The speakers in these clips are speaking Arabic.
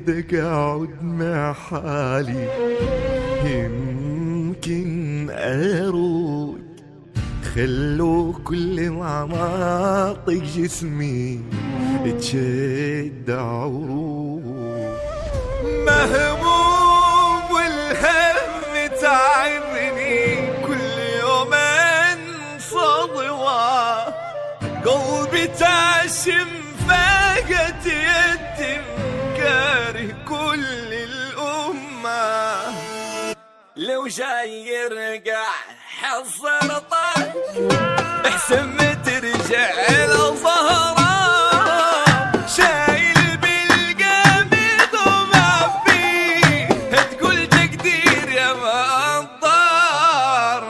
اريد اقعد مع حالي، يمكن ارود خلو كل معماطق جسمي تشد عروق. مهموم والهم تعبني كل يوم انصدوا، قلبي تعشم فاقت يتم كاره كل الأمة. لو جاي يرجع حصرتك احسن ترجع لظهره، شايل بالقامد وما فيه تقول تقدير يا منطر.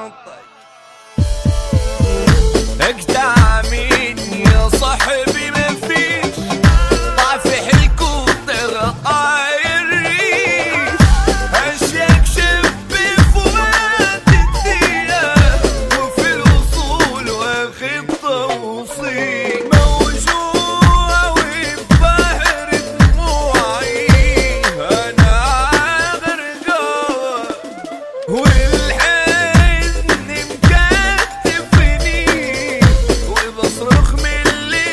اقطع مني يا صاحبي ما فيش طافح الكوتر طاير ريش، اشياك شب فوات الدنيا وفي الوصول واخد توصيل، موجوع وبحر دموعي انا غرقان، والحزن مكتفني وبصرخ من اللي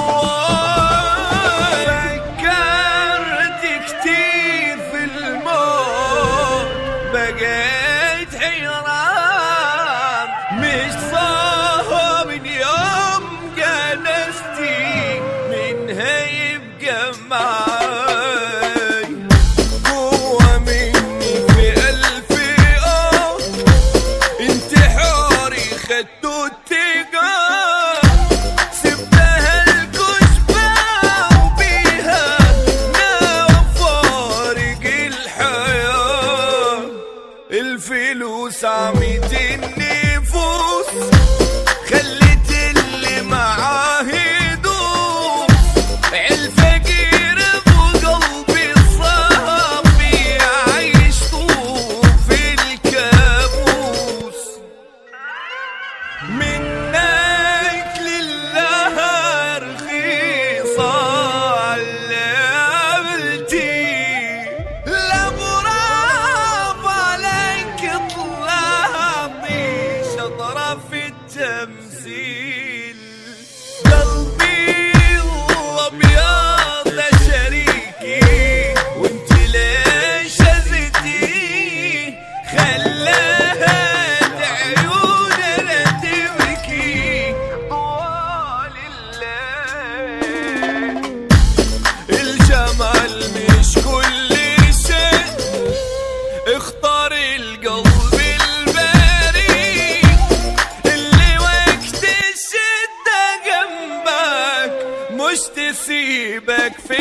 جواي. فكرت كتير في الموت بقيت حيران، مش صاحب من يوم جلستي منها يبقى معاي. قوة مني في ألف انتحاري خدته التقال، سبتها الكشبة وبيها ناوى فارق الحياة. الفلوس عميت النفوس خلت اللي معاه يدوس، الفقير بقلبي صافي عيشته في الكابوس. منك لله رخيصة اللي عملتي، لا برافو عليك طلعتي شطرة في التمثيل. قلبي الأبيض لشريكي وانت ليش هزتي، خلاها عيوننا تبكي طوال الليل. الجمال مش كل شيء، اختار القلب البريء اللي وقت الشدة جنبك مش تسيبك في